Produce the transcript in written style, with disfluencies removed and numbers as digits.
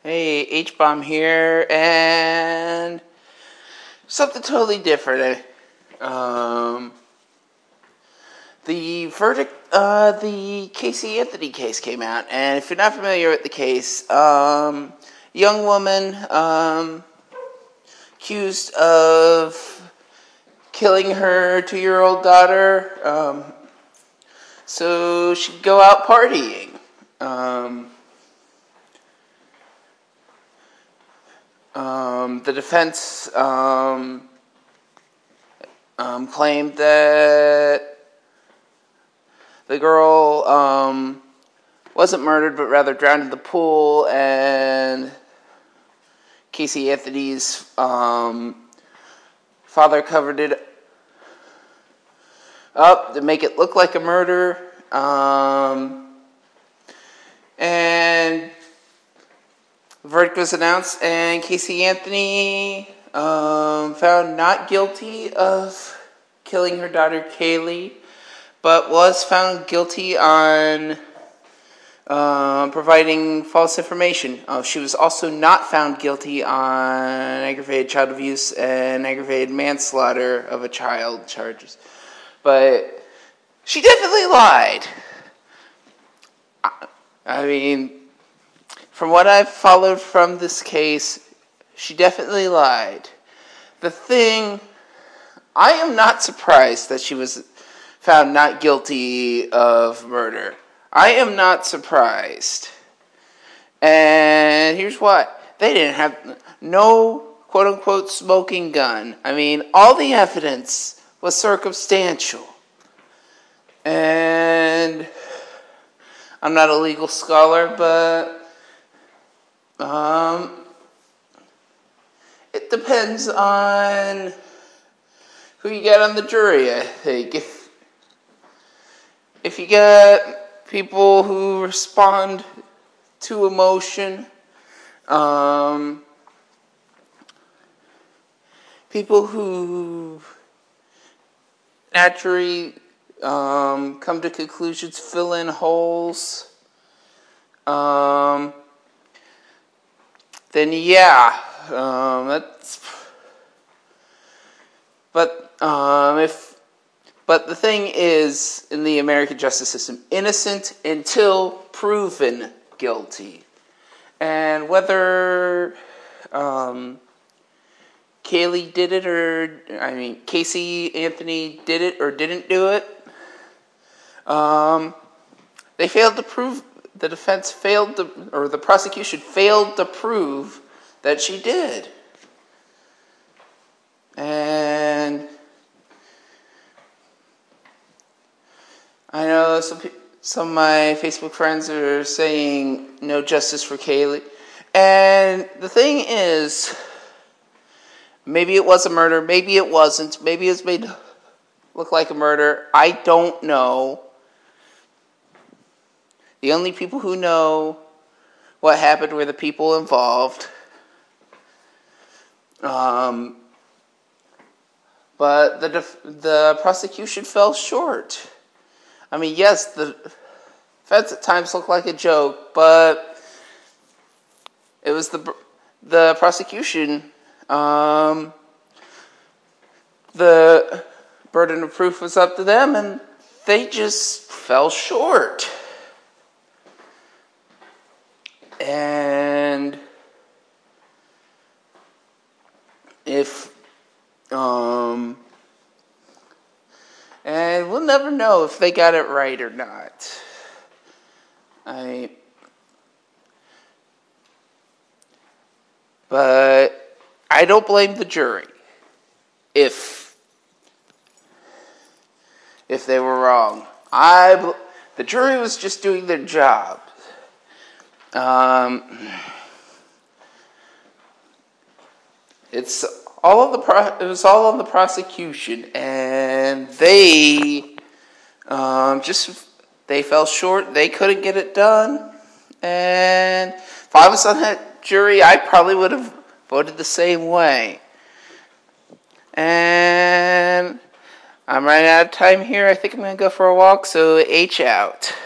Hey, H-Bomb here, and something totally different. The verdict, the Casey Anthony case came out, and if you're not familiar with the case, young woman, accused of killing her 2-year-old daughter, so she could go out partying. The defense claimed that the girl wasn't murdered, but rather drowned in the pool, and Casey Anthony's father covered it up to make it look like a murder, and the verdict was announced, and Casey Anthony found not guilty of killing her daughter Kaylee, but was found guilty on providing false information. She was also not found guilty on aggravated child abuse and aggravated manslaughter of a child charges. But she definitely lied. I mean, from what I've followed from this case, she definitely lied. The thing, I am not surprised that she was found not guilty of murder. I am not surprised. And here's why. They didn't have no quote-unquote smoking gun. I mean, all the evidence was circumstantial. And I'm not a legal scholar, but it depends on who you get on the jury, I think. If you get people who respond to emotion, people who naturally come to conclusions, fill in holes, then yeah, that's. But the thing is, in the American justice system, innocent until proven guilty, and whether Casey Anthony did it or didn't do it, they failed to prove. The defense failed to, or the prosecution failed to prove that she did. And I know some of my Facebook friends are saying no justice for Kaylee. And the thing is, maybe it was a murder, maybe it wasn't, maybe it's made look like a murder. I don't know. The only people who know what happened were the people involved. But the prosecution fell short. I mean, yes, the defense at times looked like a joke, but it was the prosecution. The burden of proof was up to them, and they just fell short. And and we'll never know if they got it right or not. But I don't blame the jury if they were wrong. The jury was just doing their job. It was all on the prosecution, and they they fell short. They couldn't get it done, and if I was on that jury, I probably would have voted the same way. And I'm running out of time here. I think I'm going to go for a walk, so H out.